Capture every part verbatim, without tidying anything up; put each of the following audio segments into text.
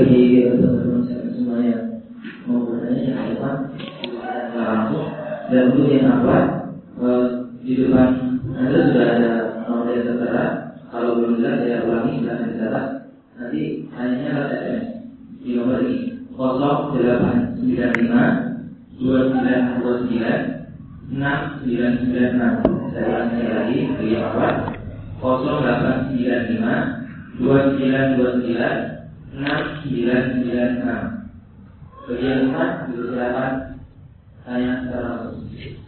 bagi teman-teman semuanya mau bertanya yang depan langsung, dan untuk yang apa di depan Anda sudah ada nomor yang tertera. Kalau belum jelas saya ulangi, silahkan dicatat. Nanti hanya lewat S M S di nomor ini nol delapan sembilan lima dua sembilan dua sembilan enam sembilan sembilan enam. Saya ulangi lagi bagi yang apa nol delapan sembilan lima dua sembilan dua sembilan enam sembilan sembilan enam. Bagi yang depan silakan tanya secara langsung.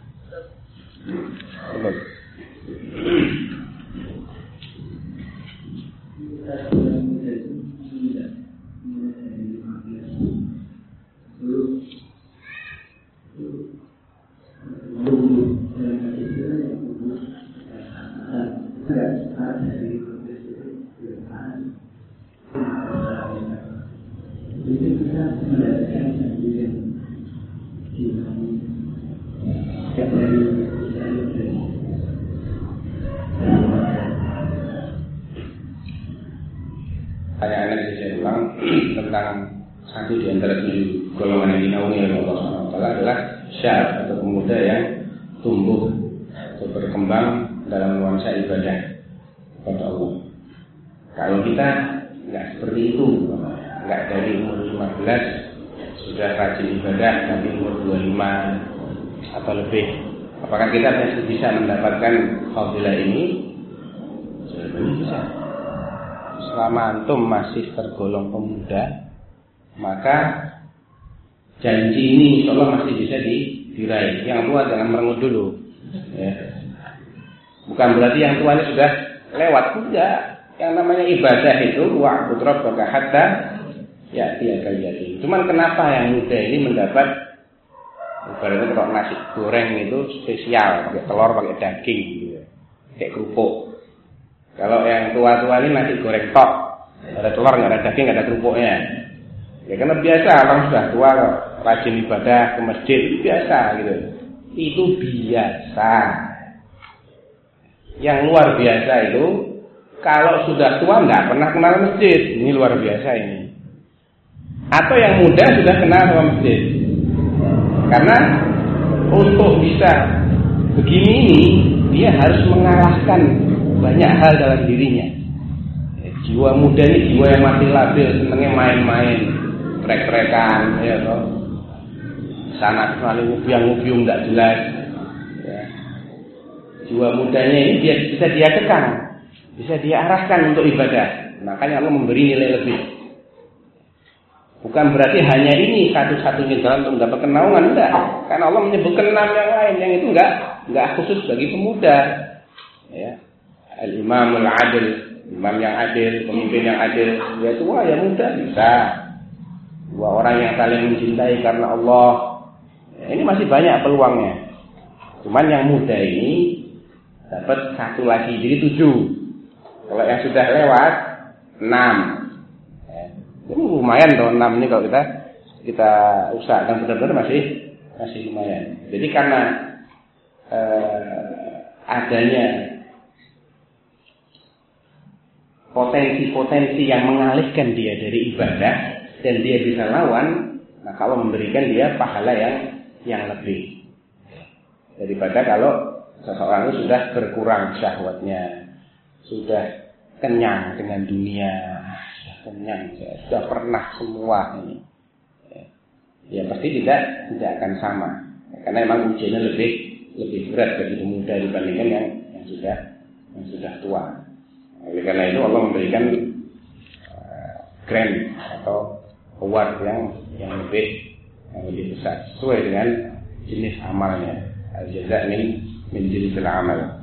Pertanyaannya bisa saya ulang tentang satu di antara tujuh golongan yang dinaungi oleh Allah subhanahu wa taala adalah syab atau pemuda yang tumbuh atau berkembang dalam nuansa ibadah kepada Allah. Kalau kita nggak seperti itu, nggak dari umur lima belas sudah rajin ibadah sampai umur dua puluh lima atau lebih, apakah kita masih bisa mendapatkan fadilah ini? Jawabannya bisa. Selama antum masih tergolong pemuda, maka janji ini insya Allah masih bisa diraih. Yang tua jangan merengut dulu, ya. Bukan berarti yang tua ini sudah lewat, tidak. Yang namanya ibadah itu wa'bud rabbaka hatta ya'tiyakal yaqin. Cuman kenapa yang muda ini mendapat ibaratnya kalau nasi goreng itu spesial, pakai telur, pakai daging gitu, kayak kerupuk. Kalau yang tua-tua ini nasi goreng tok, ada telur, nggak ada daging, nggak ada kerupuknya. Ya karena biasa, orang sudah tua kok rajin ibadah ke masjid, itu biasa gitu. Itu biasa. Yang luar biasa itu kalau sudah tua nggak pernah kenal masjid, ini luar biasa ini. Atau yang muda sudah kenal sama masjid. Karena untuk bisa begini ini, dia harus mengalahkan banyak hal dalam dirinya. Jiwa muda ini jiwa yang masih labil, senangnya main-main, trek-trekan, ya toh. Sana selalu ngubiang-ngubiung nggak jelas. Ya. Jiwa mudanya ini dia bisa dia kekang, bisa dia arahkan untuk ibadah. Makanya Allah memberi nilai lebih. Bukan berarti hanya ini satu-satunya jalan untuk mendapatkan naungan, enggak. Karena Allah menyebutkan enam yang lain, yang itu enggak enggak khusus bagi pemuda. Ya. Al-imam al-adil, imam yang adil, pemimpin yang adil, ya tua ya muda bisa. Dua orang yang saling mencintai karena Allah, ya, ini masih banyak peluangnya. Cuman yang muda ini dapat satu lagi, jadi tujuh. Kalau yang sudah lewat enam, ya, ini lumayan tuh enam ini kalau kita kita usahakan benar-benar masih masih lumayan. Jadi karena eh, adanya potensi-potensi yang mengalihkan dia dari ibadah dan dia bisa lawan, nah kalau memberikan dia pahala yang yang lebih daripada kalau seseorang itu sudah berkurang syahwatnya, sudah kenyang dengan dunia, sudah kenyang, sudah pernah semua ini, ya pasti tidak tidak akan sama, karena memang ujiannya lebih lebih berat bagi pemuda dibandingkan yang yang sudah yang sudah tua. Oleh karena itu Allah memberikan uh, grant atau award yang yang lebih yang lebih besar sesuai dengan jenis amalnya. Al-jaza' min min jinsil amal.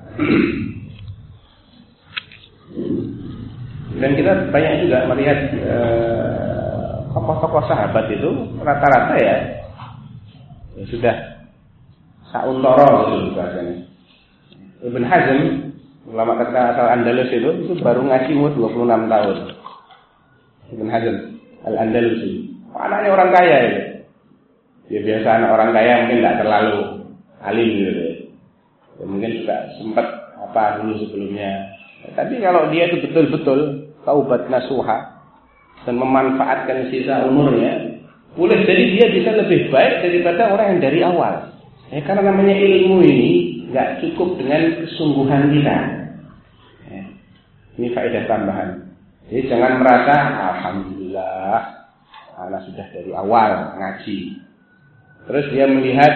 Dan kita banyak juga melihat uh, tokoh-tokoh sahabat itu rata-rata ya, ya sudah sauntoro gitu bahasanya. Ibn Hazm, ulama kata asal Andalus itu, itu baru ngaji umur dua puluh enam tahun. Ibn Hazm Al-Andalusi, anaknya orang kaya itu. Ya biasa anak orang kaya mungkin tidak terlalu alim gitu. Ya, mungkin juga sempat apa dulu sebelumnya. Ya, tapi kalau dia itu betul-betul taubat nasuha, dan memanfaatkan sisa umurnya, boleh jadi dia bisa lebih baik daripada orang yang dari awal. Ya, karena namanya ilmu ini nggak cukup dengan kesungguhan kita. Ya, ini faedah tambahan. Jadi jangan merasa alhamdulillah, anak sudah dari awal ngaji. Terus dia melihat,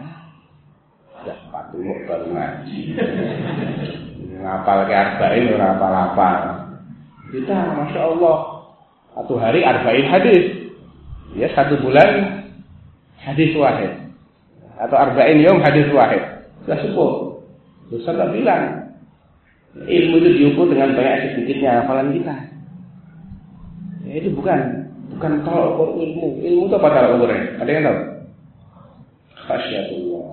ya patuh baru ngaji. Ngapal ke arba'in ora apal-apal. Kita masya Allah satu hari arba'in hadis. Ya satu bulan hadis wahid. Atau arba'in yom hadis wahid. Sudah cukup. Terus saya bilang ilmu itu diukur dengan banyak sedikitnya hafalan kita. Ya itu bukan bukan tolak ukur ilmu. Ilmu itu apa tolak ukurnya? Ada yang tahu? Khasyatullah.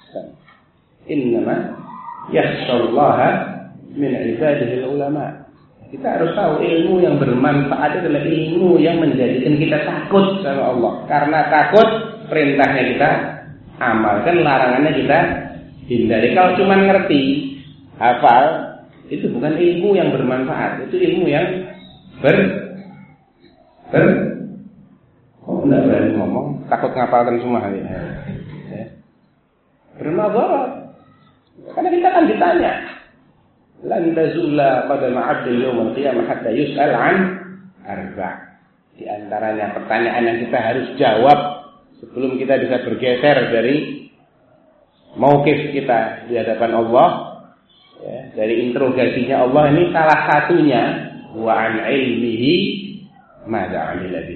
Innama yakhshallaha min ibadihi ulama. Kita harus tahu ilmu yang bermanfaat adalah ilmu yang menjadikan kita takut sama Allah. Karena takut, perintahnya kita amalkan, larangannya kita hindari. Kalau cuma ngerti, hafal, itu bukan ilmu yang bermanfaat. Itu ilmu yang ber ber kok enggak berani ngomong, takut ngapalkan semua hari ini. Ya. Bermabarat. Karena kita akan ditanya. Lan tazula qadama 'abdin yaumil qiyamah hatta yus'al 'an arba'. Di antaranya pertanyaan yang kita harus jawab sebelum kita bisa bergeser dari mauqif kita di hadapan Allah, ya, dari interogasinya Allah ini salah satunya wa 'an ilmihi madza 'amila bi.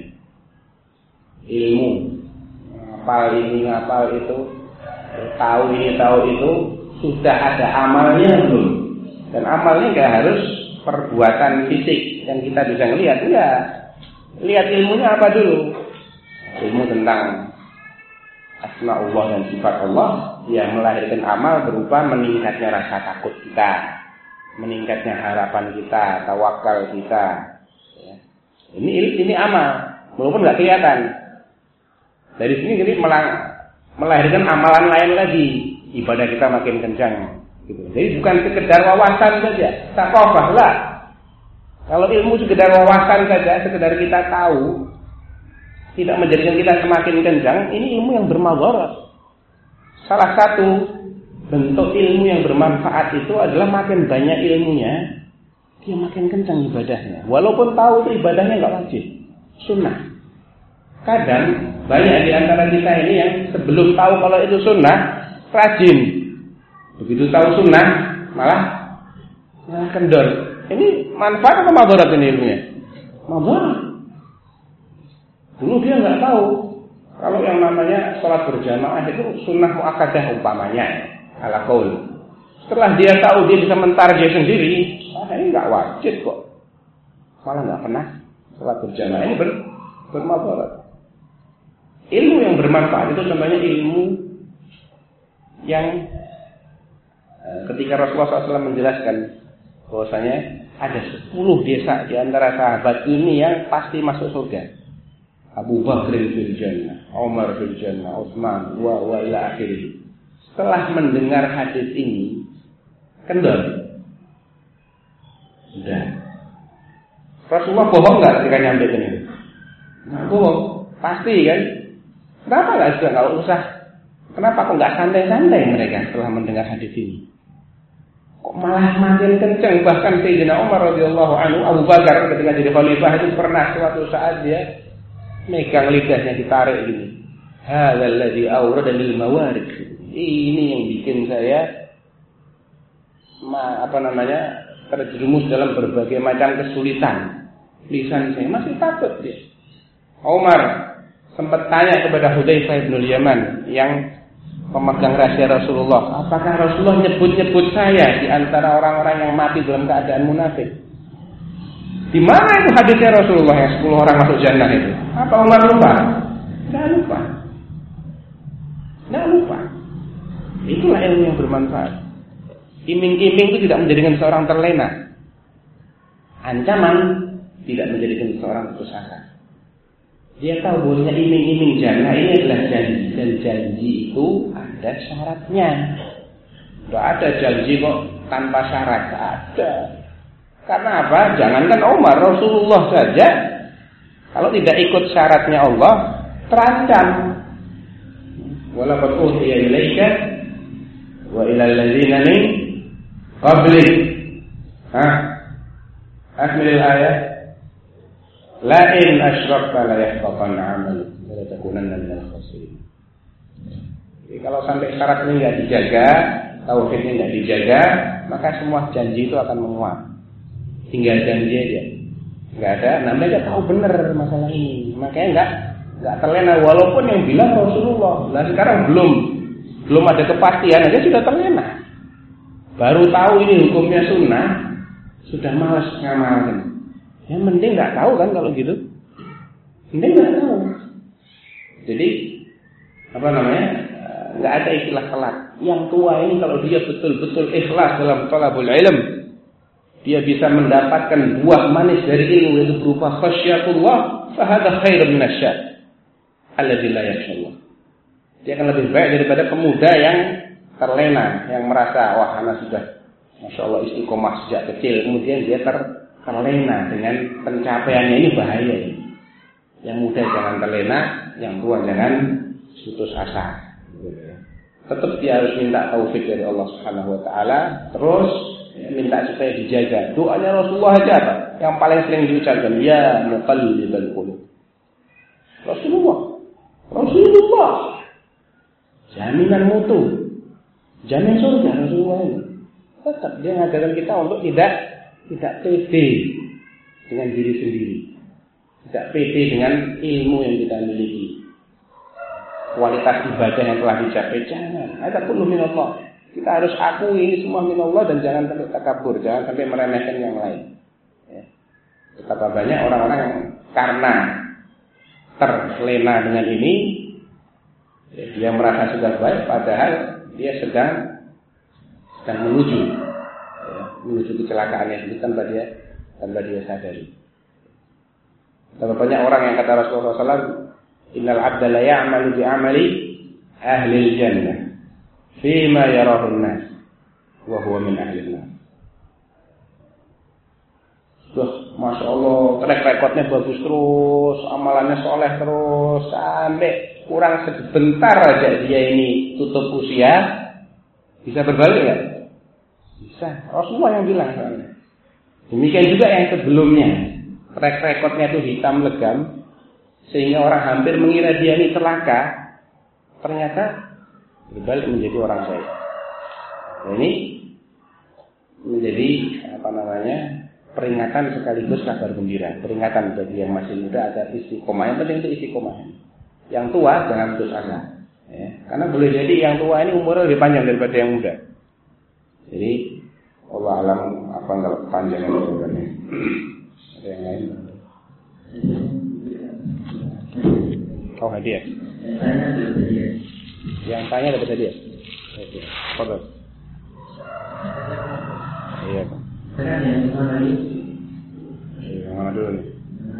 Ilmu hafal ini hafal itu, tahu ini tahu itu, sudah ada amalnya belum? Dan amalnya nggak harus perbuatan fisik yang kita bisa ngelihat, enggak. Lihat ilmunya apa dulu? Ilmu tentang asma Allah dan sifat Allah yang melahirkan amal berupa meningkatnya rasa takut kita, meningkatnya harapan kita, tawakal kita. Ya. Ini ini amal, walaupun nggak kelihatan. Dari sini jadi melahirkan amalan lain lagi, ibadah kita makin kencang. Gitu. Jadi bukan sekedar wawasan saja, takofah lah. Kalau ilmu sekedar wawasan saja, sekedar kita tahu, tidak menjadikan kita semakin kencang, ini ilmu yang bermadharat. Salah satu bentuk ilmu yang bermanfaat itu adalah makin banyak ilmunya, dia makin kencang ibadahnya. Walaupun tahu itu ibadahnya nggak wajib, sunnah. Kadang banyak di antara kita ini yang sebelum tahu kalau itu sunnah, rajin. Begitu tahu sunnah, malah malah kendor. Ini manfaat atau madharat ini ilmunya? Madharat. Dulu dia nggak tahu kalau yang namanya sholat berjamaah itu sunnah muakkadah umpamanya, ala qaul. Setelah dia tahu dia bisa mentarjih sendiri, ah ini nggak wajib kok. Malah nggak pernah sholat berjamaah, ini ber, bermadharat. Ilmu yang bermanfaat itu contohnya ilmu yang ketika Rasulullah shallallahu alaihi wasallam menjelaskan bahwasanya ada sepuluh desa di antara sahabat ini yang pasti masuk surga. Abu Bakr fil jannah, Umar fil jannah, Utsman wa wa ila akhirih. Setelah mendengar hadis ini, kendor. Sudah. Rasulullah bohong nggak ketika nyampe sini? Nggak bohong, pasti kan? Kenapa nggak juga nggak usah? Kenapa kok nggak santai-santai mereka setelah mendengar hadis ini? Kok malah makin kencang? Bahkan Sayyidina Umar radhiyallahu anhu, Abu Bakar ketika jadi khalifah itu pernah suatu saat dia megang lidahnya ditarik gini. Hadzal ladzi awradani al-mawarid. Ini yang bikin saya ma, apa namanya? terjerumus dalam berbagai macam kesulitan. Lisan saya masih takut dia. Umar sempat tanya kepada Hudzaifah bin Yaman yang pemegang rahasia Rasulullah, apakah Rasulullah nyebut-nyebut saya di antara orang-orang yang mati dalam keadaan munafik? Di mana itu hadisnya Rasulullah yang sepuluh orang masuk jannah itu? Apa Umar lupa? Tidak lupa. Tidak lupa. Itulah ilmu yang bermanfaat. Iming-iming itu tidak menjadikan seorang terlena. Ancaman tidak menjadikan seorang putus asa. Dia tahu bahwa iming-iming jannah ini adalah janji, dan janji itu ada syaratnya. Tidak ada janji kok tanpa syarat, ada. Karena apa? Jangankan Umar, Rasulullah saja Kalau tidak ikut syaratnya Allah, terancam. Walaqad uhiya ilaika wa ilal ladzina min qablik. Hah? Akmilil ayat. La in asyrakta la yahbatanna 'amaluk wa la takunanna minal khasirin. Jadi kalau sampai syarat ini enggak dijaga, tauhidnya enggak dijaga, maka semua janji itu akan menguap. Tinggal janji aja. Enggak ada, namanya enggak tahu benar masalah ini. Makanya enggak enggak terlena walaupun yang bilang Rasulullah. Lah sekarang belum belum ada kepastian aja sudah terlena. Baru tahu ini hukumnya sunnah, sudah malas ngamalin. Yang penting enggak tahu kan kalau gitu. Penting enggak tahu. Jadi apa namanya? Enggak ada istilah telat. Yang tua ini kalau dia betul-betul ikhlas dalam thalabul ilm, dia bisa mendapatkan buah manis dari ilmu itu berupa khasyatullah, fa hadza khairun minasyab alladzi la yakhshallah. Dia akan lebih baik daripada pemuda yang terlena, yang merasa wah anak sudah Masya Allah istiqomah sejak kecil, kemudian dia ter, terlena dengan pencapaiannya. Ini bahaya ini. Yang muda jangan terlena, yang tua jangan putus asa. Tetap dia harus minta taufik dari Allah Subhanahu wa taala, terus minta supaya dijaga. Doanya Rasulullah aja apa? Yang paling sering diucapkan, ya muqallibal qulub. Rasulullah. Rasulullah. Jaminan mutu. Jamin surga Rasulullah ini. Tetap dia mengajarkan kita untuk tidak tidak pede dengan diri sendiri. Tidak pede dengan ilmu yang kita miliki. Kualitas ibadah yang telah dicapai, jangan. Ada kullu minallah. Kita harus akui ini semua minallah dan jangan sampai takabur, jangan sampai meremehkan yang lain. Ya. Betapa banyak orang-orang yang karena terlena dengan ini, ya, dia merasa sudah baik, padahal dia sedang sedang menuju, ya, menuju kecelakaannya sendiri tanpa dia tanpa dia sadari. Betapa banyak orang yang kata Rasulullah shallallahu alaihi wasallam, Innal abda la ya'malu bi'amali ahli jannah fima yarahu an-nas wa huwa min ahli an-nar. Duh, Masya Allah, track recordnya bagus terus, amalannya soleh terus, sampai kurang sebentar aja dia ini tutup usia, bisa berbalik nggak? Bisa. Rasulullah yang bilang soalnya. Demikian juga yang sebelumnya, track recordnya itu hitam legam, sehingga orang hampir mengira dia ini celaka, ternyata berbalik menjadi orang baik. Nah, ini menjadi apa namanya peringatan sekaligus kabar gembira. Peringatan bagi yang masih muda ada istiqomah. Yang penting itu istiqomah. Yang tua jangan putus asa. Ya, karena boleh jadi yang tua ini umurnya lebih panjang daripada yang muda. Jadi Allah alam apa enggak panjang umurnya. Ada yang lain? Oh hadiah. Yang tanya dapat hadiah. Oke. Foto. Iya. Sekarang yang mana lagi? Yang mana dulu nih?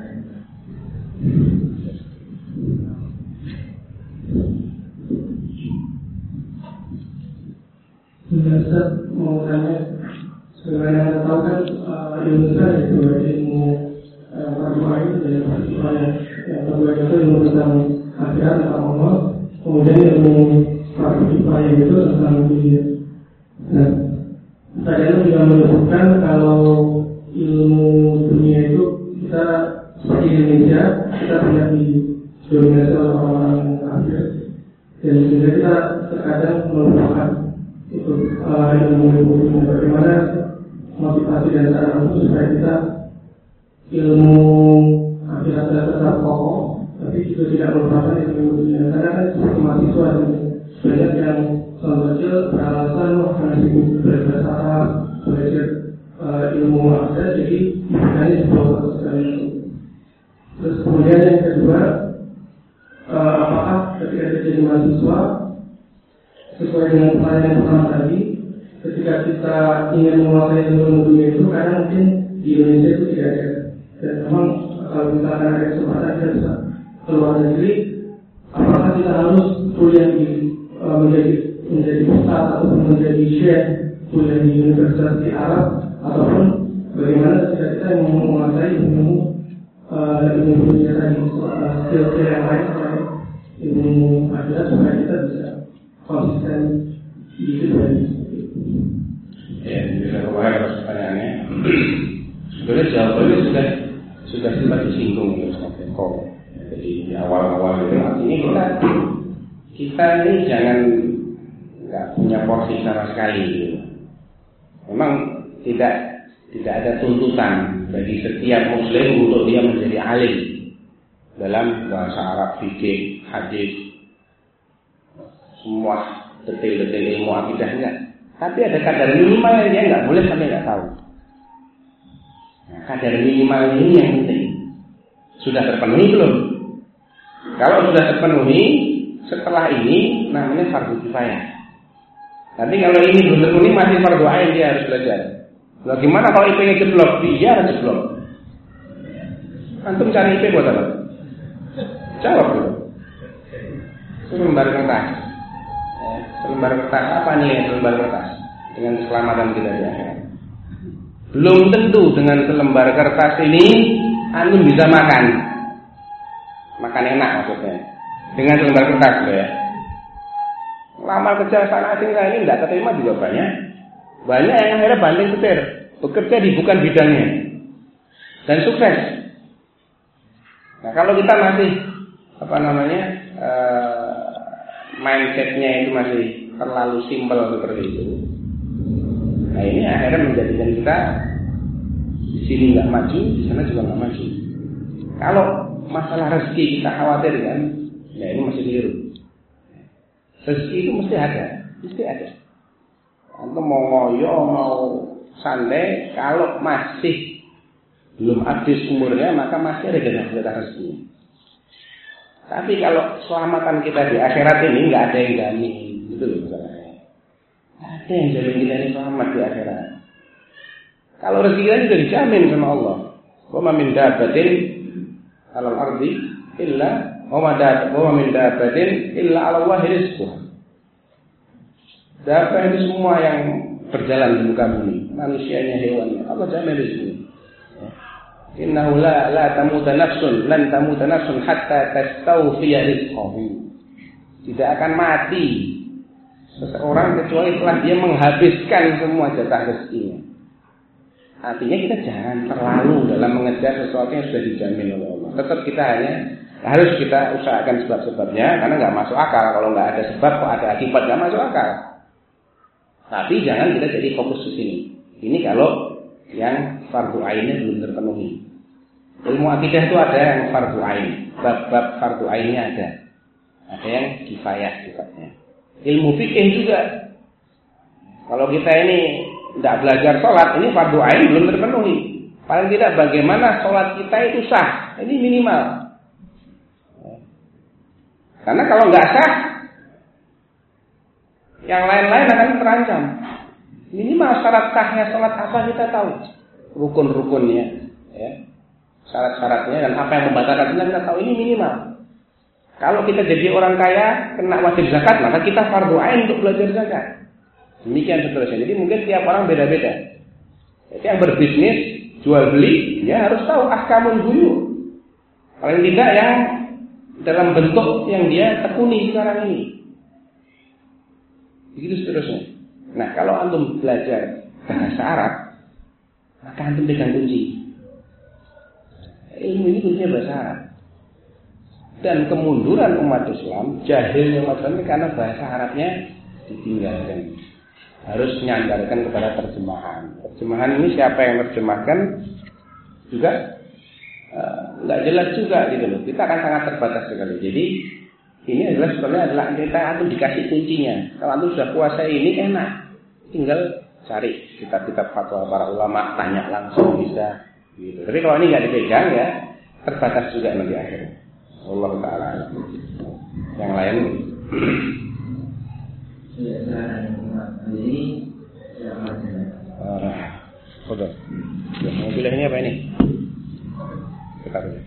Biasa mau tanya, sebenarnya yang tahu kan ilmu saya itu ilmu perdoa itu dari perdoa yang kedua itu ilmu tentang akhirat tentang Allah, kemudian ilmu perdoa itu tentang dunia. Nah, saya juga menyebutkan kalau ilmu dunia itu kita seperti Indonesia kita tidak didominasi oleh orang-orang kafir, dan sehingga kita terkadang melupakan itu uh, ilmu ilmu bagaimana motivasi dan cara untuk supaya kita ilmu akhirat tetap kokoh, tapi juga tidak melupakan ilmu dunia. Karena kan seperti mahasiswa banyak yang selama kecil beralasan wah karena sibuk belajar Arab, belajar uh, ilmu akhirat, jadi hanya sebuah satu sekali. Terus kemudian yang kedua, uh, apakah ketika kita jadi mahasiswa sesuai dengan pertanyaan yang pertama tadi, ketika kita ingin menguasai ilmu dunia itu karena mungkin di Indonesia itu tidak ada, dan memang kalau misalkan ada kesempatan kita bisa keluar negeri, apakah kita harus kuliah di uh, menjadi menjadi ustaz ataupun menjadi syekh kuliah di universitas di Arab, ataupun bagaimana ketika kita ingin menguasai ilmu uh, ilmu-ilmu tadi, uh, skill-skill yang lain selain ilmu akhirat supaya kita bisa konsisten di hidup dan ya, bisa kembali atas pertanyaannya. Sebenarnya jawabannya sudah sudah sempat disinggung oleh Ustaz Eko. Jadi di awal-awal itu artinya kita kita ini jangan nggak punya porsi sama sekali. Gitu. Memang tidak tidak ada tuntutan bagi setiap muslim untuk dia menjadi alim dalam bahasa Arab, fikih, hadis, semua detail-detail ilmu akidah enggak. Tapi ada kadar minimal yang dia nggak boleh sampai nggak tahu. Nah, kadar minimal ini yang penting. Sudah terpenuhi belum? Kalau sudah terpenuhi, setelah ini namanya fardu kifayah. Tapi kalau ini belum terpenuhi masih fardu ain, dia harus belajar. Bagaimana kalau I P-nya jeblok? Dia harus jeblok. Antum cari I P buat apa? Jawab dulu. Selembar kertas. Selembar kertas apa nih selembar kertas? Dengan keselamatan kita di akhirat. Belum tentu dengan selembar kertas ini antum bisa makan. Makan enak maksudnya. Dengan selembar kertas ya. Lamar kerja sana asing saya ini tidak terima juga banyak. Banyak yang akhirnya banting setir, bekerja di bukan bidangnya dan sukses. Nah kalau kita masih apa namanya uh, mindsetnya itu masih terlalu simpel seperti itu, nah ini akhirnya menjadikan kita di sini nggak maju, di sana juga nggak maju. Kalau masalah rezeki kita khawatir kan, ya ini masih keliru. Rezeki itu mesti ada, mesti ada. Antum mau ngoyo, mau santai, kalau masih belum habis umurnya, maka masih ada jatah rezeki. Tapi kalau keselamatan kita di akhirat ini nggak ada yang jamin, gitu loh misalnya. Nggak ada yang jamin kita ini selamat di akhirat. Kalau rezeki kita sudah dijamin sama Allah. Wa ma min dabbatin 'alal ardi illa wa ma min dabbatin illa 'ala Allahi rizquha. Dapat itu semua yang berjalan di muka bumi, manusianya, hewannya, Allah jamin rezeki. Innahu la la tamuta nafsun lan tamuta nafsun hatta tastawfiya rizqahu. Tidak akan mati seseorang kecuali setelah dia menghabiskan semua jatah rezekinya. Artinya kita jangan terlalu dalam mengejar sesuatu yang sudah dijamin oleh Allah. Tetap kita hanya harus kita usahakan sebab-sebabnya, karena nggak masuk akal kalau nggak ada sebab kok ada akibat, nggak masuk akal. Tapi jangan kita jadi fokus di sini. Ini kalau yang fardu ainnya belum terpenuhi. Ilmu akidah itu ada yang fardu ain, bab-bab fardu ainnya ada. Ada yang kifayah sifatnya. Ilmu fikih juga. Kalau kita ini tidak belajar sholat, ini fardu ain belum terpenuhi. Paling tidak bagaimana sholat kita itu sah, ini minimal. Karena kalau nggak sah, yang lain-lain akan terancam. Minimal syarat sahnya sholat apa kita tahu, rukun-rukunnya, ya, syarat-syaratnya dan apa yang membatalkannya kita tahu, ini minimal. Kalau kita jadi orang kaya kena wajib zakat, maka kita fardu ain untuk belajar zakat. Demikian seterusnya. Jadi mungkin tiap orang beda-beda. Jadi yang berbisnis jual beli, dia harus tahu ahkamul buyu. Paling tidak yang dalam bentuk yang dia tekuni sekarang ini. Begitu seterusnya. Nah, kalau antum belajar bahasa Arab, maka antum pegang kunci. Ilmu ini kuncinya bahasa Arab. Dan kemunduran umat Islam, jahilnya umat Islam karena bahasa Arabnya ditinggalkan. Harus nyandarkan kepada terjemahan. Terjemahan ini siapa yang terjemahkan juga nggak uh, jelas juga gitu loh. Kita akan sangat terbatas sekali. Jadi ini adalah sebenarnya adalah kita antum dikasih kuncinya. Kalau antum sudah kuasai ini enak, tinggal cari kitab-kitab fatwa para ulama, tanya langsung bisa. Gitu. Tapi kalau ini nggak dipegang ya terbatas juga nanti akhirnya. Allah Taala. Yang lain. Ya, ini ah, sudah. Mau pilih ini apa ini? Kita pilih.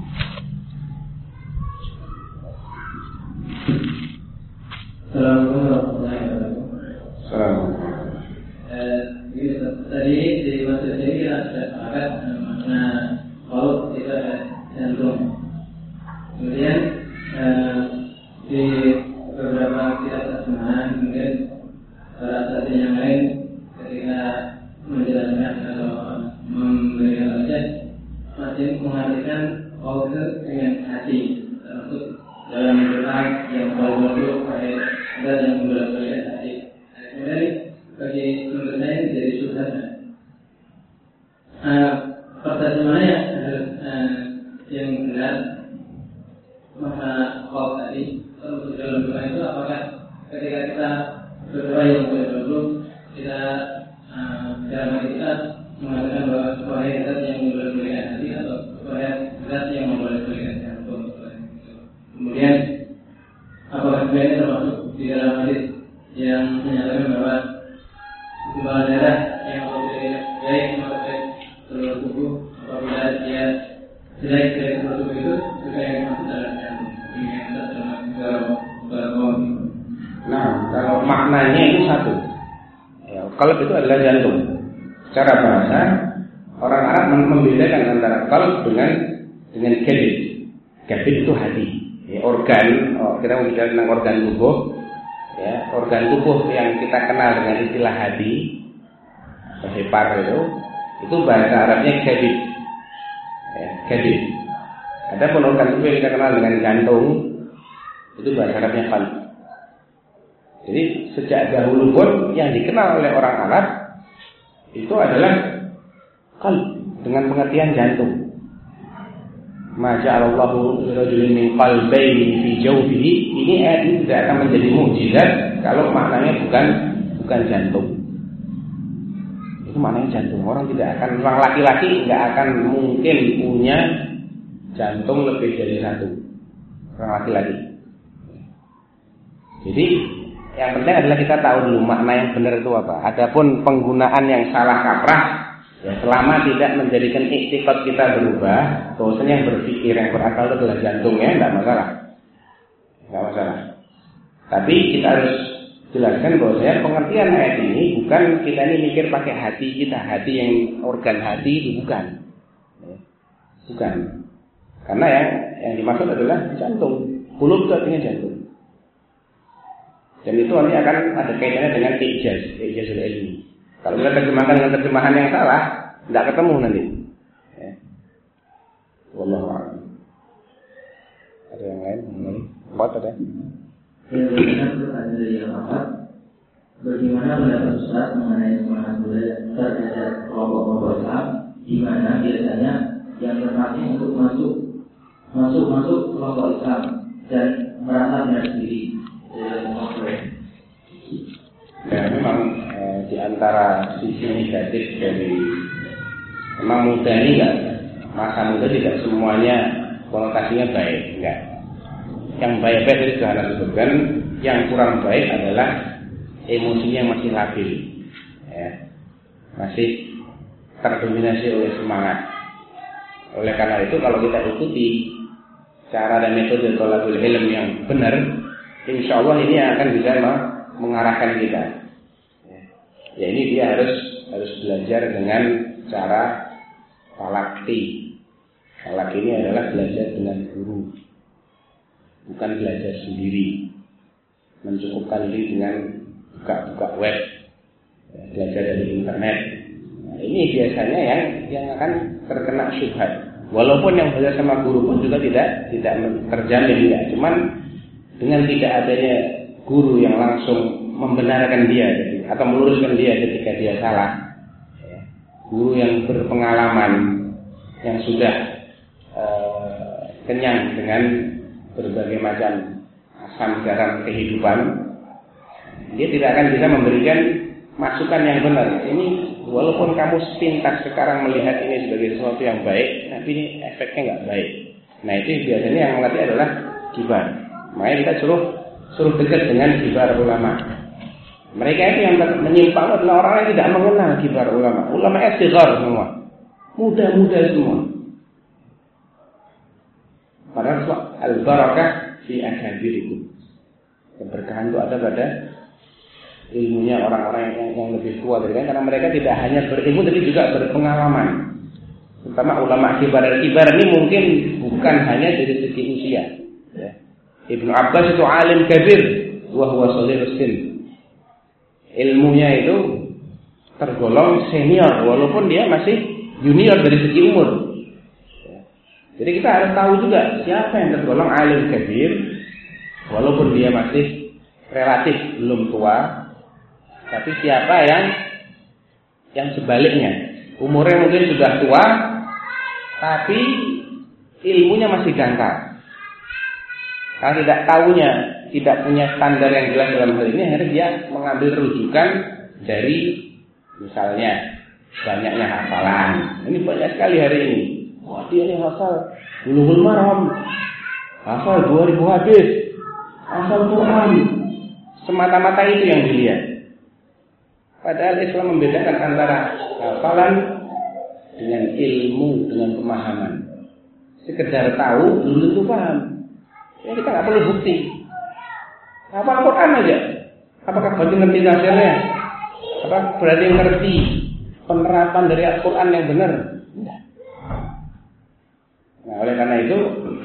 Assalamualaikum warahmatullahi wabarakatuh. Assalamualaikum. Tadi di masa ini kita sudah sepakat makna kalau kita seperti yang lain ketika menjelaskan atau memberikan aja masih mengartikan qaul dengan hati, termasuk dalam doa yang baru-baru pakai dan yang berbeda hati. Kemudian bagi menurut saya jadi susah. Uh, pertanyaan uh, yang benar maka qaul tadi termasuk dalam doa itu apakah ketika kita berdoa yang baru-baru kita uh, dalam kita mengatakan bahwa wahai zat yang membolak-balikan hati atau wahai zat yang membolak-balikan jantung. Kemudian apakah sebenarnya termasuk di dalam hadis yang menyatakan bahwa kembangan darah yang apabila baik maka baik seluruh tubuh, apabila dia jelek dari seluruh tubuh itu juga yang masuk dalam jantung. Ini yang termasuk dalam. Nah, kalau maknanya itu satu. Ya, qalb itu adalah jantung. Secara bahasa orang Arab membedakan antara qalb dengan dengan kabid. Kabid itu hati, ya, organ. Oh, kita bicara tentang organ tubuh, ya, organ tubuh yang kita kenal dengan istilah hati, atau hepar itu, itu bahasa Arabnya kabid. Ya, kabid. Adapun organ tubuh yang kita kenal dengan jantung, itu bahasa Arabnya qalb. Jadi sejak dahulu pun yang dikenal oleh orang Arab itu adalah qalb dengan pengertian jantung. Ma ja'alallahu lirajulin min qalbayni fi jawfihi. Ini ayat ini tidak akan menjadi mukjizat kalau maknanya bukan bukan jantung. Itu maknanya jantung. Orang tidak akan, orang laki-laki tidak akan mungkin punya jantung lebih dari satu. Orang laki-laki. Jadi yang penting adalah kita tahu dulu makna yang benar itu apa. Adapun penggunaan yang salah kaprah, ya selama tidak menjadikan iktikad kita berubah, bahwasanya yang berpikir, yang berakal itu adalah jantungnya, tidak masalah, tidak masalah. Tapi kita harus jelaskan bahwasanya pengertian ayat ini bukan kita ini mikir pakai hati kita, hati yang organ hati itu bukan, bukan. Karena yang yang dimaksud adalah jantung, qulub itu artinya jantung. Dan itu nanti akan ada kaitannya dengan ijaz, ijazul ilmi. Kalau kita terjemahkan dengan terjemahan yang salah, tidak ketemu nanti. Ya. Wallahu a'lam. Ada yang lain? Hmm. Empat ada? Ya, bagaimana pertanyaan dari yang empat? Bagaimana pendapat Ustaz mengenai semangat budaya terhadap kelompok-kelompok Islam, di mana biasanya yang terpakai untuk masuk masuk masuk kelompok Islam dan merasa benar sendiri. Ya, memang eh, di antara sisi negatif dari memang muda ini enggak, masa muda tidak semuanya konotasinya baik, enggak. Yang baik-baik itu sudah Anda sebutkan, yang kurang baik adalah emosinya masih labil, ya, masih terdominasi oleh semangat. Oleh karena itu kalau kita ikuti cara dan metode thalabul ilm yang benar, insya Allah ini akan bisa mengarahkan kita. Ya ini dia harus harus belajar dengan cara talaqi. Talaqi ini adalah belajar dengan guru, bukan belajar sendiri. Mencukupkan diri dengan buka-buka web, ya, belajar dari internet. Nah, ini biasanya yang yang akan terkena syubhat. Walaupun yang belajar sama guru pun juga tidak tidak terjamin, ya. Cuman dengan tidak adanya guru yang langsung membenarkan dia atau meluruskan dia ketika dia salah, ya. Guru yang berpengalaman, yang sudah uh, kenyang dengan berbagai macam asam garam kehidupan, dia tidak akan bisa memberikan masukan yang benar. Ini walaupun kamu sepintas sekarang melihat ini sebagai sesuatu yang baik, tapi ini efeknya nggak baik. Nah itu biasanya yang mengerti adalah kibar. Makanya kita suruh suruh dekat dengan kibar ulama. Mereka itu yang menyimpang adalah orang yang tidak mengenal kibar ulama. Ulama istighfar semua, muda-muda semua. Padahal al-barakah fi akabirikum. Keberkahan itu ada pada ilmunya orang-orang yang, yang lebih tua dari kalian, karena mereka tidak hanya berilmu tapi juga berpengalaman. Terutama ulama kibar. Kibar ini mungkin bukan hanya dari segi usia. Ya. Ibnu Abbas itu alim kabir, wa huwa shaghirus sin. ilmunya itu tergolong senior walaupun dia masih junior dari segi umur. Jadi kita harus tahu juga siapa yang tergolong alim kabir walaupun dia masih relatif belum tua, tapi siapa yang yang sebaliknya umurnya mungkin sudah tua tapi ilmunya masih dangkal. Kalau tidak tahunya, tidak punya standar yang jelas dalam hal ini, akhirnya dia mengambil rujukan dari misalnya banyaknya hafalan. Ini banyak sekali hari ini. Wah, dia ini hafal Bulughul Maram, hafal dua ribu hadis, hafal Quran. Semata-mata itu yang dilihat. Padahal Islam membedakan antara hafalan dengan ilmu, dengan pemahaman. Sekedar tahu belum tentu paham. Ya kita nggak perlu bukti. Hafal Quran aja. Apakah berarti ngerti tafsirnya? Apa berarti ngerti penerapan dari Al-Quran yang benar? Tidak. Nah, oleh karena itu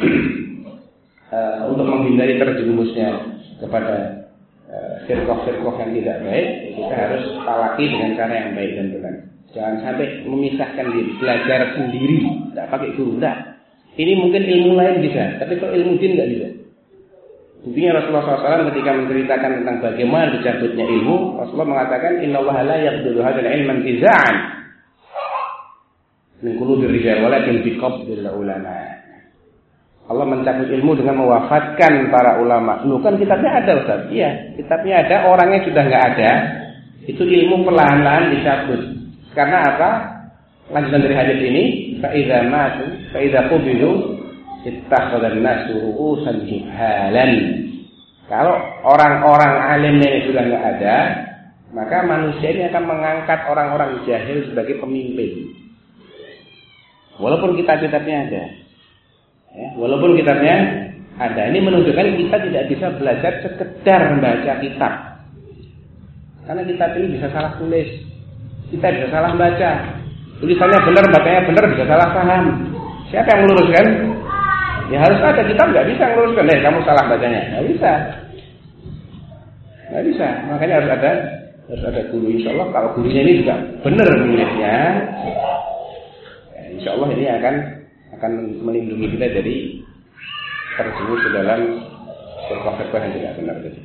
uh, untuk menghindari terjerumusnya kepada uh, firqah-firqah yang tidak baik, kita harus talaki dengan cara yang baik dan benar. Jangan sampai memisahkan diri, belajar sendiri, tidak pakai guru, tidak. Ini mungkin ilmu lain bisa, tapi kalau ilmu din nggak bisa. Buktinya Rasulullah shallallahu alaihi wasallam ketika menceritakan tentang bagaimana dicabutnya ilmu, Rasulullah mengatakan Innallaha la yaqbidu hadzal ilma intiza'an min qulubi rijal walakin bi qabdil ulama. Allah mencabut ilmu dengan mewafatkan para ulama. Loh kan kitabnya ada Ustaz? Iya, kitabnya ada, orangnya sudah nggak ada. Itu ilmu perlahan-lahan dicabut. Karena apa? Lanjutan dari hadis ini, fa idza matu fa idza qubidu ittakhadhan nasu ru'usan juhalan. Kalau orang-orang alim ini sudah enggak ada, maka manusia ini akan mengangkat orang-orang jahil sebagai pemimpin. Walaupun kitab-kitabnya ada. Ya, walaupun kitabnya ada. Ini menunjukkan kita tidak bisa belajar sekedar membaca kitab. Karena kitab ini bisa salah tulis. Kita bisa salah baca. Tulisannya benar, bacanya benar, bisa salah paham. Siapa yang meluruskan? Ya harus ada, kita nggak bisa ngeluruskan. Eh, kamu salah bacanya, nggak bisa, nggak bisa. Makanya harus ada, harus ada guru. Insya Allah kalau gurunya ini juga benar nulisnya, ya, insya Allah ini akan akan melindungi kita dari terjerumus ke dalam firqah-firqah yang tidak benar tadi.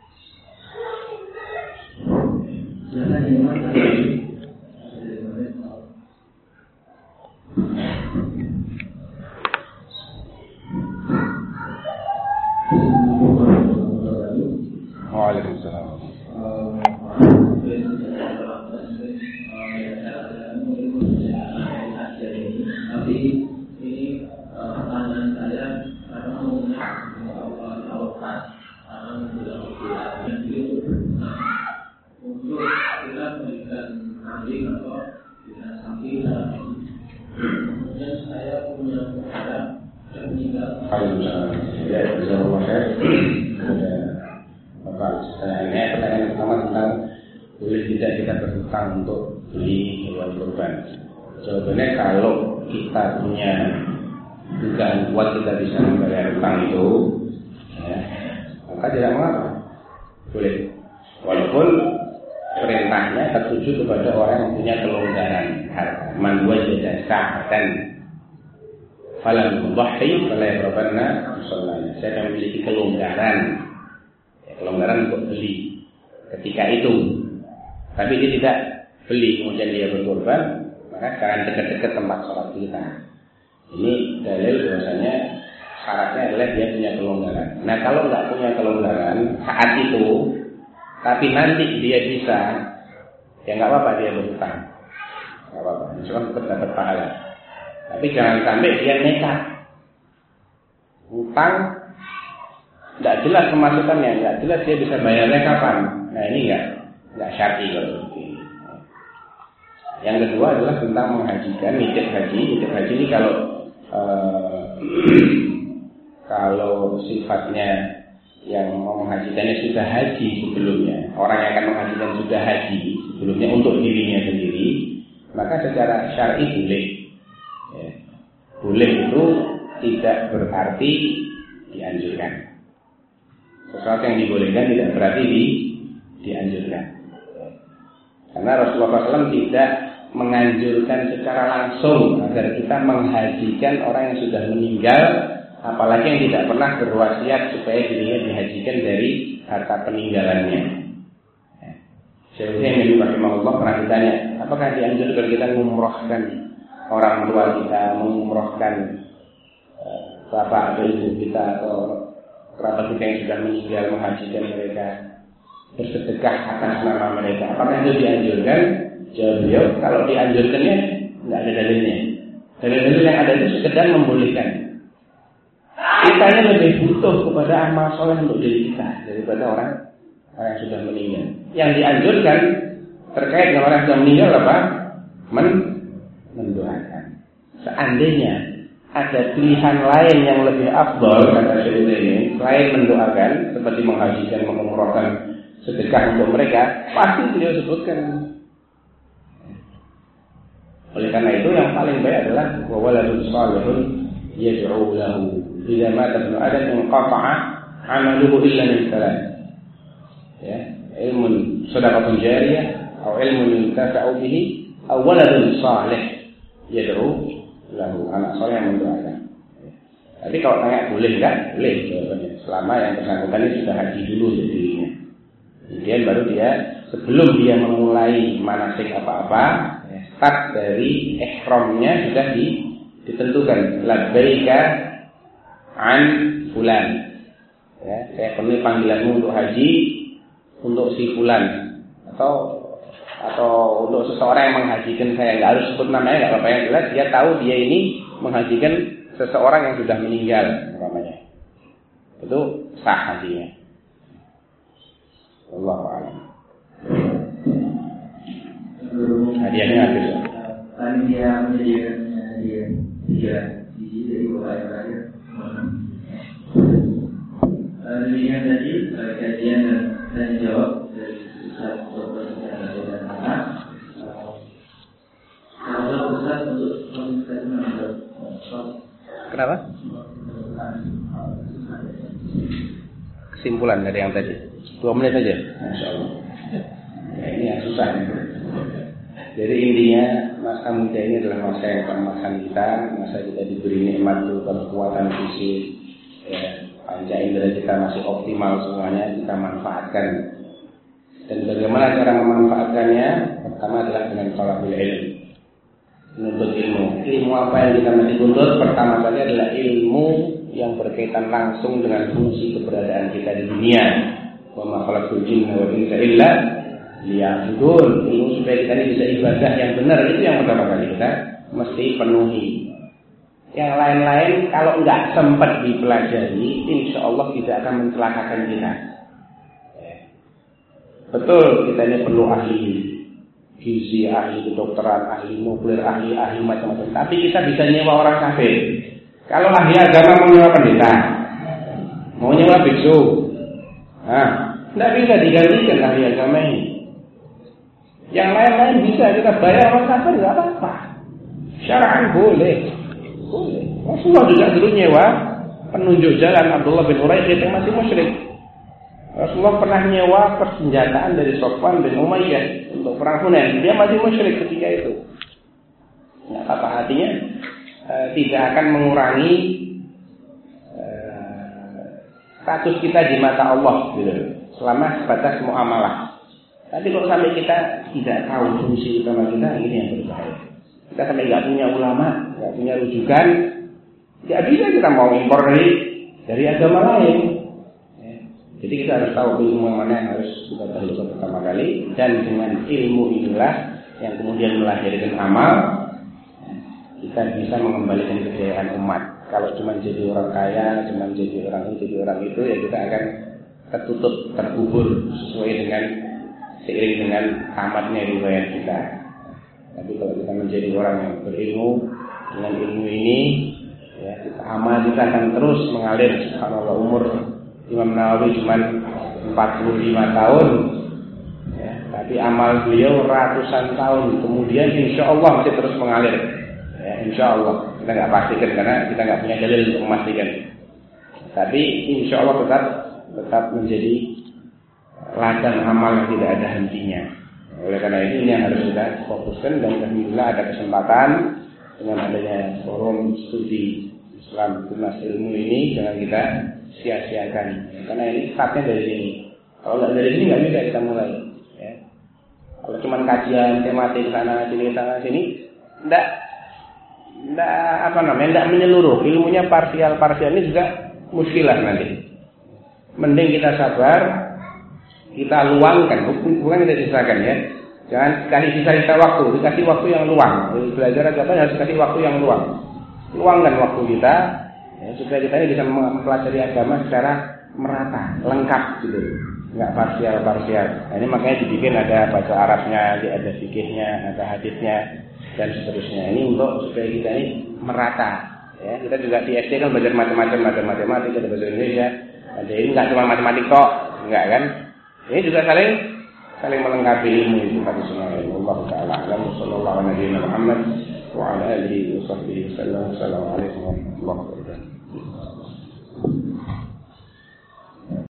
Waalaikumsalam. Tapi ini pertanyaan saya karena umumnya awal-awal untuk kita memberikan kambing atau kita sapi kemudian saya punya saudara yang meninggal. Ya, bisa memakai. Bapak, pertanyaannya pertanyaan pertama tentang boleh tidak kita berhutang untuk beli hewan kurban. Jawabannya kalau kita punya dugaan kuat kita bisa membayar hutang itu, ya, maka tidak mengapa, boleh. Walaupun perintahnya tertuju kepada orang yang punya kelonggaran harta. Man wajada sa'atan falam yudhi fala yaqrabanna musallana. Saya akan memiliki kelonggaran. Kelonggaran untuk beli ketika itu, tapi dia tidak beli kemudian dia berkorban, maka jangan dekat-dekat tempat sholat kita. Ini dalil bahwasanya syaratnya adalah dia punya kelonggaran. Nah kalau nggak punya kelonggaran saat itu, tapi nanti dia bisa, ya nggak apa-apa dia berhutang, nggak apa-apa, misalkan tetap dapat pahala. Tapi jangan sampai dia nekat hutang. Tidak jelas pemasukannya, tidak jelas dia bisa bayarnya kapan. Nah ini enggak, enggak syar'i kalau begini. Yang kedua adalah tentang menghajikan, nitip haji. Nitip haji ini kalau uh, kalau sifatnya yang mau menghajikannya sudah haji sebelumnya, orang yang akan menghajikan sudah haji sebelumnya untuk dirinya sendiri, maka secara syar'i boleh. Ya. Boleh itu tidak berarti dianjurkan. Sesuatu yang dibolehkan tidak berarti di, dianjurkan. Karena Rasulullah shallallahu alaihi wasallam tidak menganjurkan secara langsung agar kita menghajikan orang yang sudah meninggal, apalagi yang tidak pernah berwasiat supaya dirinya dihajikan dari harta peninggalannya. Syaikhnya Nabi rahimahullah pernah ditanya, apakah dianjurkan kita mengumrohkan orang tua kita, mengumrohkan uh, bapak atau ibu kita atau kerabat kita yang sudah meninggal, menghajikan mereka, bersedekah atas nama mereka, apakah itu dianjurkan? Jawab beliau, kalau dianjurkannya nggak ada dalilnya. Dalil-dalil yang ada itu sekedar membolehkan. Kita ini lebih butuh kepada amal soleh untuk diri kita daripada orang orang yang sudah meninggal. Yang dianjurkan terkait dengan orang yang sudah meninggal apa? Men mendoakan. Seandainya ada pilihan lain yang lebih afdal, kata Syekh ini, selain mendoakan seperti menghajikan, mengumrohkan, sedekah untuk mereka, pasti beliau sebutkan. Oleh karena itu yang paling baik adalah wawaladun salihun yad'u lahu idza mata ibnu adam inqata'a 'amaluhu illa min thalath. Ya, ilmun shadaqatun jariyah atau ilmun yuntafa'u bihi aw waladun salih yad'u lahu, anak saleh yang mendoakan. Tapi kalau tanya boleh enggak? Boleh jawabannya. Selama yang bersangkutan ini sudah haji dulu dirinya. Kemudian baru dia sebelum dia memulai manasik apa-apa, start dari ihramnya sudah ditentukan, labbaika an fulan. Ya, saya penuhi panggilanmu untuk haji untuk si fulan, atau atau untuk seseorang yang menghajikan saya, nggak harus sebut namanya, nggak apa-apa, yang jelas dia tahu dia ini menghajikan seseorang yang sudah meninggal, namanya. Itu sah hajinya. Wallahu a'lam. Hadiahnya habis. Panitia menyediakan hadiah tiga biji dari bapak yang terakhir. Demikian tadi kajian dan tanya jawab dari Ustaz Doktor Siti dan Anak. Kalau Ustaz untuk mengingatkan. Kenapa? Kesimpulan dari yang tadi. Dua menit aja. Masya Allah. Ya, ini yang susah. Jadi intinya masa muda ini adalah masa yang keemasan kita, masa kita diberi nikmat berupa kekuatan fisik, ya, panca indera kita masih optimal semuanya, kita manfaatkan. Dan bagaimana cara memanfaatkannya? Pertama adalah dengan talabul ilmu, menuntut ilmu. Ilmu apa yang kita mesti tuntut? Pertama kali adalah ilmu yang berkaitan langsung dengan fungsi keberadaan kita di dunia. Wa ma khalaqtul jinna wal insa illa liya'budun. Ilmu supaya kita ini bisa ibadah yang benar, itu yang pertama kali kita mesti penuhi. Yang lain-lain kalau nggak sempat dipelajari, insya Allah tidak akan mencelakakan kita. Betul, kita ini perlu ahli gizi, ahli kedokteran, ahli nuklir, ahli ahli macam-macam. Tapi kita bisa nyewa orang kafir. Kalau ahli agama mau nyewa pendeta, mau nyewa biksu, nah, tidak bisa digantikan ahli agama ini. Yang lain-lain bisa kita bayar orang kafir, nggak apa-apa. Syara'an boleh, boleh. Rasulullah juga dulu nyewa penunjuk jalan Abdullah bin Uraiqid yang masih musyrik. Rasulullah pernah nyewa persenjataan dari Sofwan bin Umayyah untuk perang Hunain. Dia masih musyrik ketika itu. Nggak apa-apa, artinya e, tidak akan mengurangi e, status kita di mata Allah, gitu. Selama sebatas muamalah. Tapi kalau sampai kita tidak tahu fungsi utama kita, ini yang berbahaya. Kita sampai nggak punya ulama, nggak punya rujukan, nggak bisa kita mau impor dari dari agama lain. Ya. Jadi kita harus tahu ilmu yang mana yang harus kita dahulukan pertama kali, dan dengan ilmu inilah yang kemudian melahirkan amal. Kita bisa mengembalikan kejayaan umat. Kalau cuma jadi orang kaya, cuma jadi orang ini, jadi orang itu, ya kita akan tertutup, terkubur sesuai dengan seiring dengan tamatnya riwayat kita. Tapi kalau kita menjadi orang yang berilmu, dengan ilmu ini, ya, kita, amal kita akan terus mengalir. Subhanallah, umur Imam Nawawi cuma empat puluh lima tahun, ya, tapi amal beliau ratusan tahun. Kemudian insya Allah masih terus mengalir. Ya, insya Allah, kita nggak pastikan karena kita nggak punya dalil untuk memastikan. Tapi insya Allah tetap tetap menjadi ladang amal yang tidak ada hentinya. Oleh karena ini, ini yang harus kita fokuskan, dan alhamdulillah ada kesempatan dengan adanya forum studi Islam Tunas Ilmu ini, jangan kita sia-siakan. Karena ini startnya dari sini. Kalau nggak dari sini nggak bisa kita mulai. Ya. Kalau cuma kajian tematik sana sini sana sini, nggak, nggak apa namanya, nggak menyeluruh. Ilmunya parsial-parsial ini juga muskilah nanti. Mending kita sabar, kita luangkan, bukan kita sisakan ya. Jangan kasih sisa-sisa waktu, dikasih waktu yang luang. Belajar agama harus kasih waktu yang luang. Luangkan waktu kita, ya, supaya kita ini bisa mempelajari agama secara merata, lengkap gitu, nggak parsial-parsial. Nah, ini makanya dibikin ada baca Arabnya, ada fikihnya, ada hadisnya, dan seterusnya. Ini untuk supaya kita ini merata. Ya, kita juga di S D kan belajar macam-macam, ada matematika, ada bahasa Indonesia, ada ini nggak cuma matematik kok, nggak kan? Ini juga saling saling melengkapi ilmu itu pada semua. Allah Taala alam. Sallallahu alaihi wa sallam. Wa ala alihi wa sahbihi wasallam. Assalamualaikum warahmatullahi wabarakatuh.